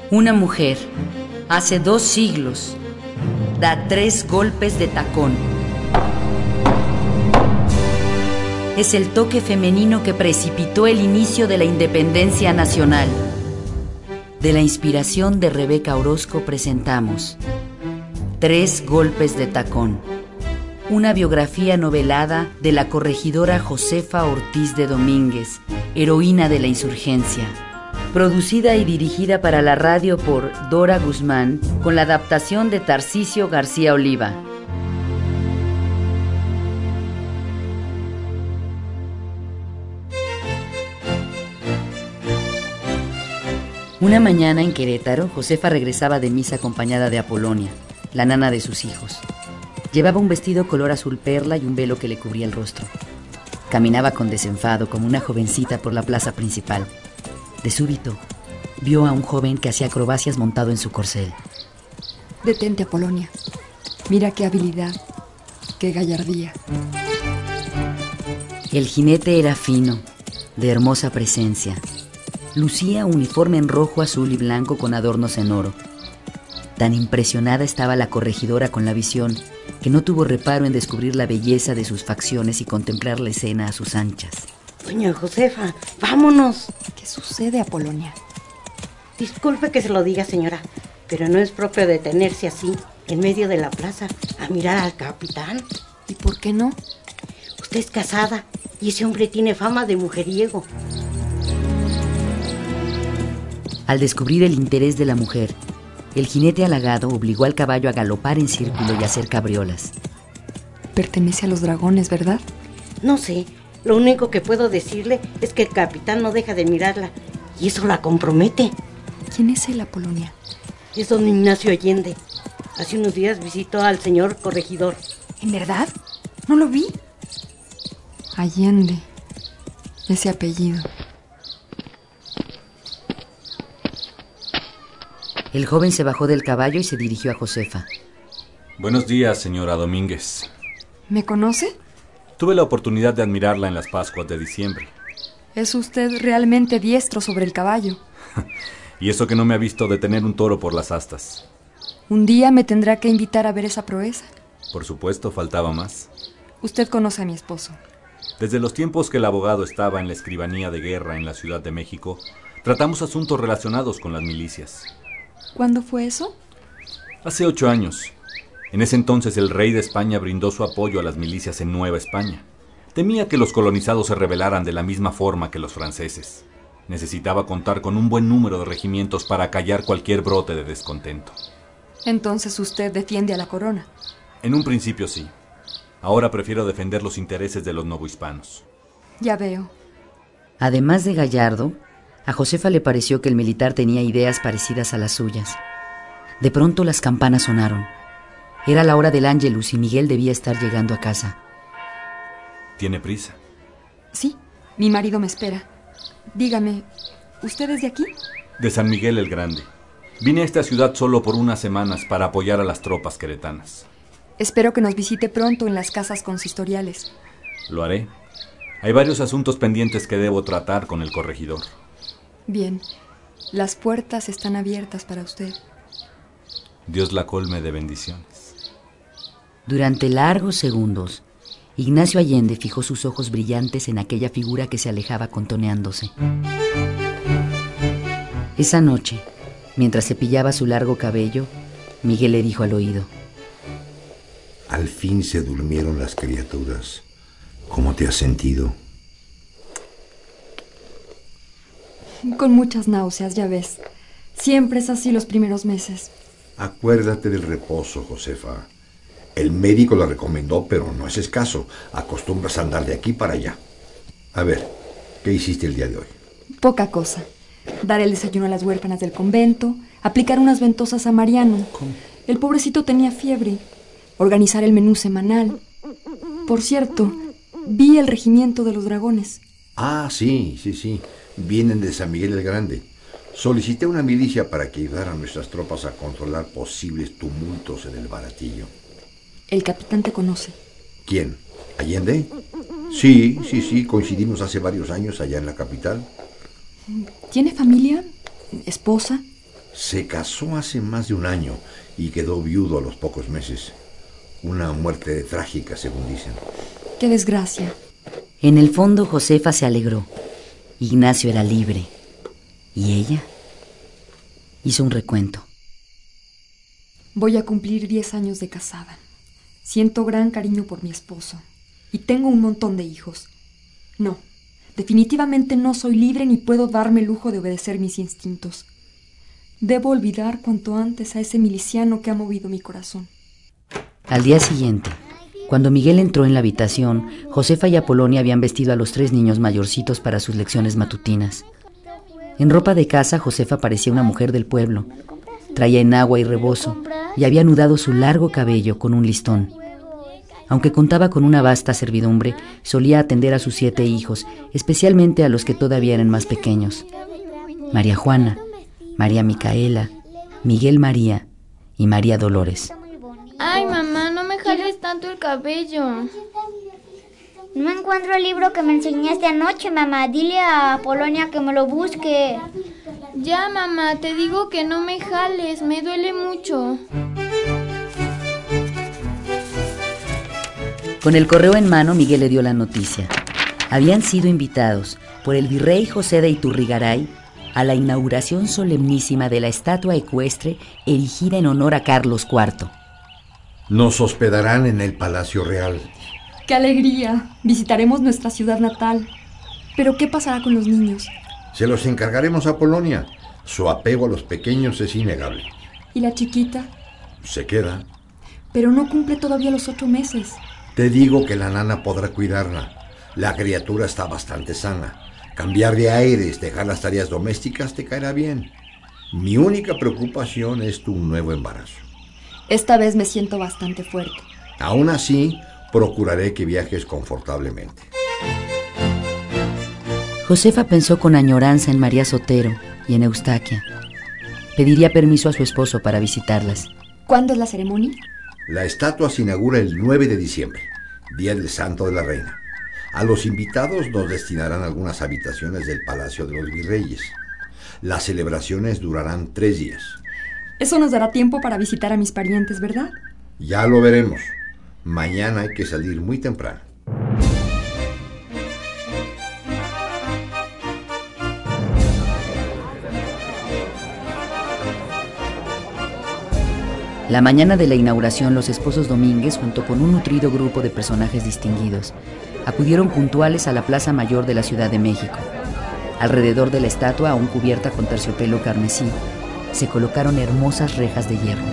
Una mujer, hace 2 siglos, da 3 golpes de tacón. Es el toque femenino que precipitó el inicio de la independencia nacional. De la inspiración de Rebeca Orozco presentamos 3 golpes de tacón, una biografía novelada de la corregidora Josefa Ortiz de Domínguez, heroína de la insurgencia. Producida y dirigida para la radio por Dora Guzmán, con la adaptación de Tarcisio García Oliva. Una mañana en Querétaro, Josefa regresaba de misa acompañada de Apolonia, la nana de sus hijos. Llevaba un vestido color azul perla y un velo que le cubría el rostro. Caminaba con desenfado como una jovencita por la plaza principal. De súbito, vio a un joven que hacía acrobacias montado en su corcel. Detente, Apolonia. Mira qué habilidad, qué gallardía. El jinete era fino, de hermosa presencia. Lucía uniforme en rojo, azul y blanco con adornos en oro. Tan impresionada estaba la corregidora con la visión que no tuvo reparo en descubrir la belleza de sus facciones y contemplar la escena a sus anchas. Doña Josefa, vámonos. ¿Qué sucede, Apolonia? Disculpe que se lo diga, señora, pero no es propio detenerse así, en medio de la plaza, a mirar al capitán. ¿Y por qué no? Usted es casada y ese hombre tiene fama de mujeriego. Al descubrir el interés de la mujer, el jinete halagado obligó al caballo a galopar en círculo y a hacer cabriolas. Pertenece a los dragones, ¿verdad? No sé, lo único que puedo decirle es que el capitán no deja de mirarla y eso la compromete. ¿Quién es él, Apolonia? Es don Ignacio Allende. Hace unos días visitó al señor corregidor. ¿En verdad? ¿No lo vi? Allende. Ese apellido. El joven se bajó del caballo y se dirigió a Josefa. Buenos días, señora Domínguez. ¿Me conoce? Tuve la oportunidad de admirarla en las Pascuas de diciembre. Es usted realmente diestro sobre el caballo. Y eso que no me ha visto detener un toro por las astas. Un día me tendrá que invitar a ver esa proeza. Por supuesto, faltaba más. Usted conoce a mi esposo. Desde los tiempos que el abogado estaba en la escribanía de guerra en la Ciudad de México, tratamos asuntos relacionados con las milicias. ¿Cuándo fue eso? Hace 8 años. En ese entonces el rey de España brindó su apoyo a las milicias en Nueva España. Temía que los colonizados se rebelaran de la misma forma que los franceses. Necesitaba contar con un buen número de regimientos para acallar cualquier brote de descontento. Entonces usted defiende a la corona. En un principio sí. Ahora prefiero defender los intereses de los novohispanos. Ya veo. Además de gallardo, a Josefa le pareció que el militar tenía ideas parecidas a las suyas. De pronto las campanas sonaron. Era la hora del Ángelus y Miguel debía estar llegando a casa. ¿Tiene prisa? Sí, mi marido me espera. Dígame, ¿usted es de aquí? De San Miguel el Grande. Vine a esta ciudad solo por unas semanas para apoyar a las tropas queretanas. Espero que nos visite pronto en las casas consistoriales. Lo haré. Hay varios asuntos pendientes que debo tratar con el corregidor. Bien, las puertas están abiertas para usted. Dios la colme de bendiciones. Durante largos segundos, Ignacio Allende fijó sus ojos brillantes en aquella figura que se alejaba contoneándose. Esa noche, mientras cepillaba su largo cabello, Miguel le dijo al oído: Al fin se durmieron las criaturas. ¿Cómo te has sentido? Con muchas náuseas, ya ves. Siempre es así los primeros meses. Acuérdate del reposo, Josefa. El médico lo recomendó, pero no es escaso. Acostumbras a andar de aquí para allá. A ver, ¿qué hiciste el día de hoy? Poca cosa. Dar el desayuno a las huérfanas del convento, aplicar unas ventosas a Mariano. ¿Cómo? El pobrecito tenía fiebre. Organizar el menú semanal. Por cierto, vi el regimiento de los dragones. Ah, sí. Vienen de San Miguel el Grande. Solicité una milicia para que ayudara a nuestras tropas a controlar posibles tumultos en el Baratillo. El capitán te conoce. ¿Quién? ¿Allende? Sí, coincidimos hace varios años allá en la capital. ¿Tiene familia? ¿Esposa? Se casó hace más de un año y quedó viudo a los pocos meses. Una muerte trágica, según dicen. ¡Qué desgracia! En el fondo, Josefa se alegró. Ignacio era libre. ¿Y ella? Hizo un recuento. Voy a cumplir 10 años de casada. Siento gran cariño por mi esposo. Y tengo un montón de hijos. No, definitivamente no soy libre ni puedo darme el lujo de obedecer mis instintos. Debo olvidar cuanto antes a ese miliciano que ha movido mi corazón. Al día siguiente, cuando Miguel entró en la habitación, Josefa y Apolonia habían vestido a los 3 niños mayorcitos para sus lecciones matutinas. En ropa de casa, Josefa parecía una mujer del pueblo. Traía enagua y rebozo y había anudado su largo cabello con un listón. Aunque contaba con una vasta servidumbre, solía atender a sus 7 hijos, especialmente a los que todavía eran más pequeños. María Juana, María Micaela, Miguel María y María Dolores. Ay, mamá, no me jales tanto el cabello. No encuentro el libro que me enseñaste anoche, mamá. Dile a Polonia que me lo busque. Ya, mamá, te digo que no me jales, me duele mucho. Con el correo en mano, Miguel le dio la noticia. Habían sido invitados por el virrey José de Iturrigaray a la inauguración solemnísima de la estatua ecuestre erigida en honor a Carlos IV. Nos hospedarán en el Palacio Real. ¡Qué alegría! Visitaremos nuestra ciudad natal. ¿Pero qué pasará con los niños? Se los encargaremos a Polonia. Su apego a los pequeños es innegable. ¿Y la chiquita? Se queda. Pero no cumple todavía los 8 meses. Te digo que la nana podrá cuidarla. La criatura está bastante sana. Cambiar de aires, dejar las tareas domésticas te caerá bien. Mi única preocupación es tu nuevo embarazo. Esta vez me siento bastante fuerte. Aún así, procuraré que viajes confortablemente. Josefa pensó con añoranza en María Sotero y en Eustaquia. Pediría permiso a su esposo para visitarlas. ¿Cuándo es la ceremonia? La estatua se inaugura el 9 de diciembre, día del Santo de la Reina. A los invitados nos destinarán algunas habitaciones del Palacio de los Virreyes. Las celebraciones durarán 3 días. Eso nos dará tiempo para visitar a mis parientes, ¿verdad? Ya lo veremos. Mañana hay que salir muy temprano. La mañana de la inauguración, los esposos Domínguez, junto con un nutrido grupo de personajes distinguidos, acudieron puntuales a la Plaza Mayor de la Ciudad de México. Alrededor de la estatua, aún cubierta con terciopelo carmesí, se colocaron hermosas rejas de hierro.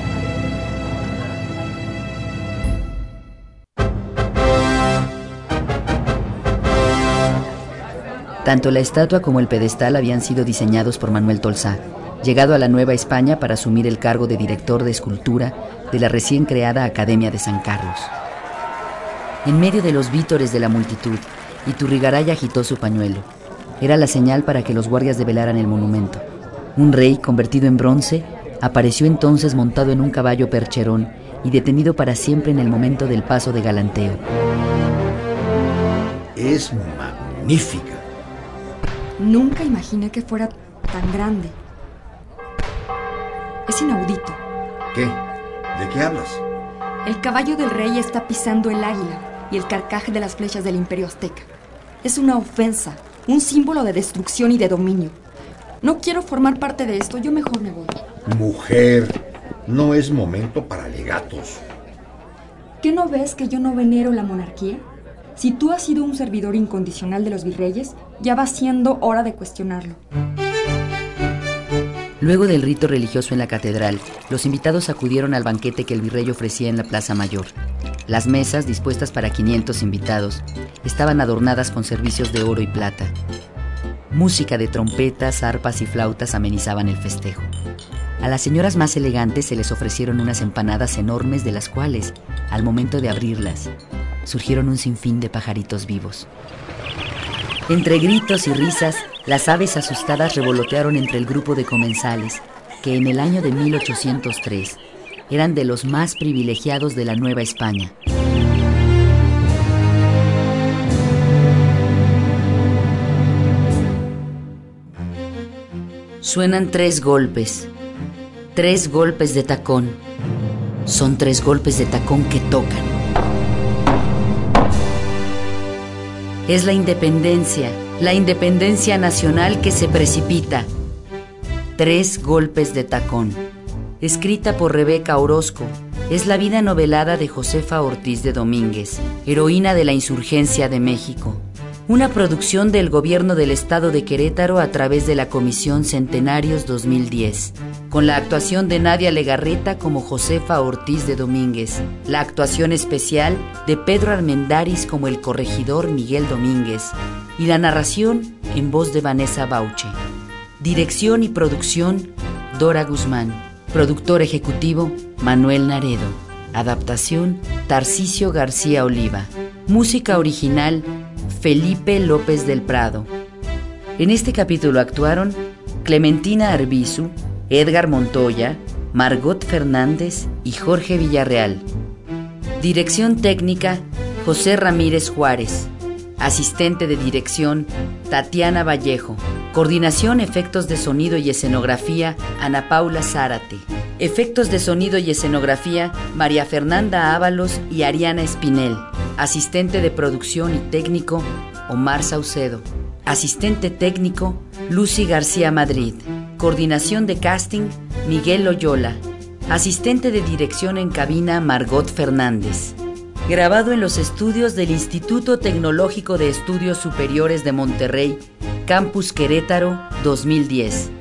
Tanto la estatua como el pedestal habían sido diseñados por Manuel Tolsá, llegado a la Nueva España para asumir el cargo de director de escultura de la recién creada Academia de San Carlos. En medio de los vítores de la multitud, Iturrigaray agitó su pañuelo. Era la señal para que los guardias develaran el monumento. Un rey, convertido en bronce, apareció entonces montado en un caballo percherón y detenido para siempre en el momento del paso de galanteo. Es magnífica. Nunca imaginé que fuera tan grande. Es inaudito. ¿Qué? ¿De qué hablas? El caballo del rey está pisando el águila y el carcaje de las flechas del Imperio Azteca. Es una ofensa, un símbolo de destrucción y de dominio. No quiero formar parte de esto, yo mejor me voy. Mujer, no es momento para alegatos. ¿Qué no ves que yo no venero la monarquía? Si tú has sido un servidor incondicional de los virreyes, ya va siendo hora de cuestionarlo. Luego del rito religioso en la catedral, los invitados acudieron al banquete que el virrey ofrecía en la Plaza Mayor. Las mesas, dispuestas para 500 invitados, estaban adornadas con servicios de oro y plata. Música de trompetas, arpas y flautas amenizaban el festejo. A las señoras más elegantes se les ofrecieron unas empanadas enormes, de las cuales, al momento de abrirlas, surgieron un sinfín de pajaritos vivos. Entre gritos y risas, las aves asustadas revolotearon entre el grupo de comensales, que en el año de 1803 eran de los más privilegiados de la Nueva España. Suenan 3 golpes. 3 golpes de tacón. Son 3 golpes de tacón que tocan. Es la independencia nacional que se precipita. 3 golpes de tacón. Escrita por Rebeca Orozco, es la vida novelada de Josefa Ortiz de Domínguez, heroína de la insurgencia de México. Una producción del Gobierno del Estado de Querétaro a través de la Comisión Centenarios 2010, con la actuación de Nadia Legarreta como Josefa Ortiz de Domínguez, la actuación especial de Pedro Armendáriz como el corregidor Miguel Domínguez y la narración en voz de Vanessa Bauche. Dirección y producción, Dora Guzmán. Productor ejecutivo, Manuel Naredo. Adaptación, Tarcisio García Oliva. Música original, Felipe López del Prado. En este capítulo actuaron Clementina Arbizu, Edgar Montoya, Margot Fernández y Jorge Villarreal. Dirección técnica, José Ramírez Juárez. Asistente de dirección, Tatiana Vallejo. Coordinación, efectos de sonido y escenografía, Ana Paula Zárate. Efectos de sonido y escenografía, María Fernanda Ábalos y Ariana Espinel. Asistente de producción y técnico, Omar Saucedo. Asistente técnico, Lucy García Madrid. Coordinación de casting, Miguel Loyola. Asistente de dirección en cabina, Margot Fernández. Grabado en los estudios del Instituto Tecnológico de Estudios Superiores de Monterrey, Campus Querétaro, 2010.